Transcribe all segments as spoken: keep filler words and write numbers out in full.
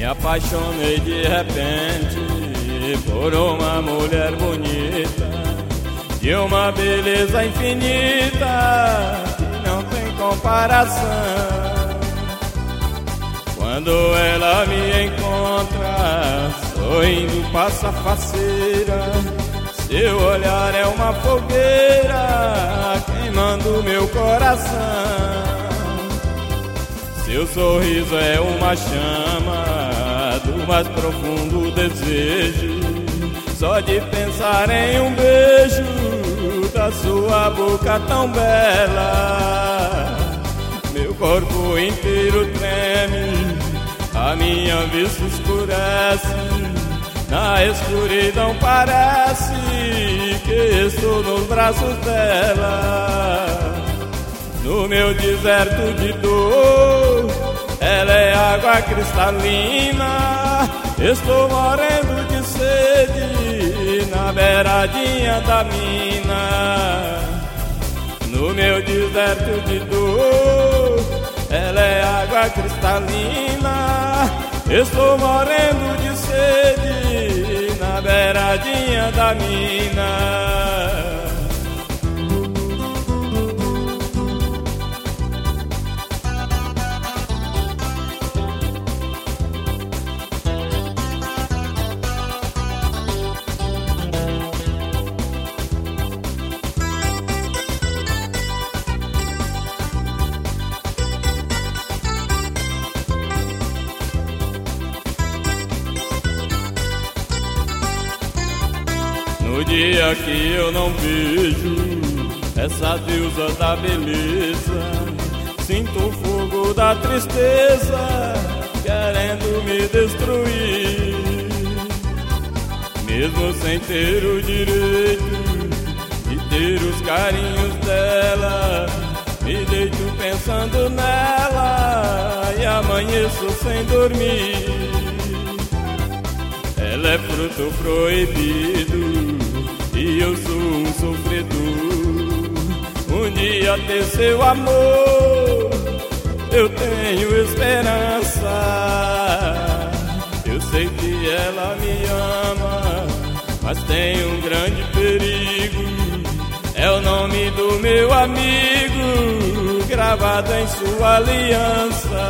Me apaixonei de repente por uma mulher bonita, de uma beleza infinita que não tem comparação. Quando ela me encontra, sorrindo passa faceira, seu olhar é uma fogueira queimando meu coração. Seu sorriso é uma chama do mais profundo desejo, só de pensar em um beijo da sua boca tão bela. Meu corpo inteiro treme, a minha vista escurece, na escuridão parece que estou nos braços dela. No meu deserto de dor, ela é água cristalina. Estou morrendo de sede na beiradinha da mina. No meu deserto de dor, ela é água cristalina. Estou morrendo de sede na beiradinha da mina. No dia que eu não vejo essa deusa da beleza, sinto o fogo da tristeza querendo me destruir. Mesmo sem ter o direito de ter os carinhos dela, me deito pensando nela e amanheço sem dormir. Ela é fruto proibido e eu sou um sofredor. Um dia ter seu amor, eu tenho esperança. Eu sei que ela me ama, mas tem um grande perigo. É o nome do meu amigo gravado em sua aliança.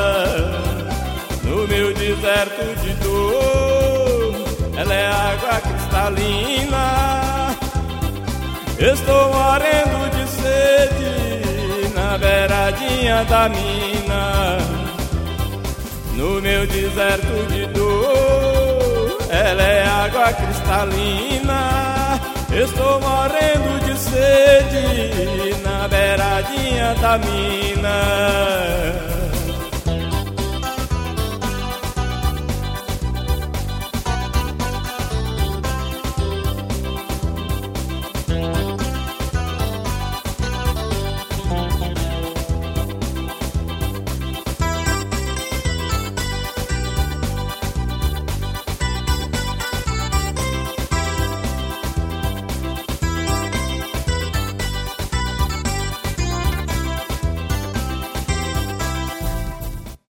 No meu deserto de dor, ela é água cristalina. Estou morrendo de sede na beiradinha da mina. No meu deserto de dor, ela é água cristalina. Estou morrendo de sede na beiradinha da mina.